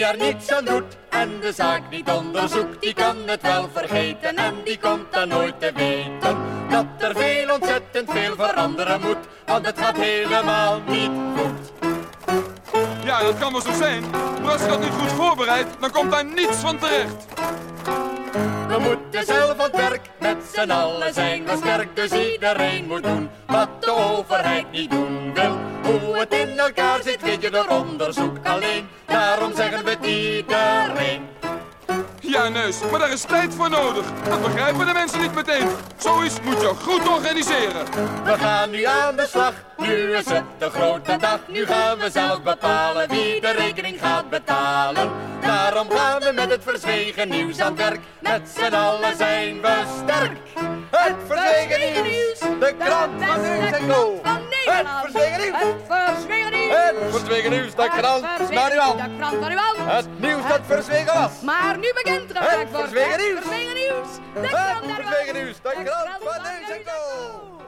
er niets aan doet en de zaak niet onderzoekt, die kan het wel vergeten en die komt dan nooit te weten dat er veel, ontzettend veel veranderen moet, want het gaat helemaal niet goed. Ja, dat kan wel zo zijn, maar als je dat niet goed voorbereidt, dan komt daar niets van terecht. We moeten zelf aan het werk, met z'n allen zijn we sterk, dus iedereen moet doen wat de overheid niet doen wil. Hoe het in elkaar zit, weet je door onderzoek alleen, daarom zeggen we het iedereen. Ja, Neus, maar daar is tijd voor nodig. Dat begrijpen de mensen niet meteen. Zoiets moet je goed organiseren. We gaan nu aan de slag, nu is het de grote dag. Nu gaan we zelf bepalen wie de rekening gaat betalen. Daarom gaan we met het verzwegen nieuws aan het werk. Met z'n allen zijn we sterk. Het verzwegen nieuws, de krant van Neus en Co. Het verzwegen nieuws, het verzwegen nieuws, de krant naar uw hand. Het nieuws dat verzwegen was. Maar nu bekend het verzwegen nieuws. De Het verzwegen nieuws, de krant van Neus en Co.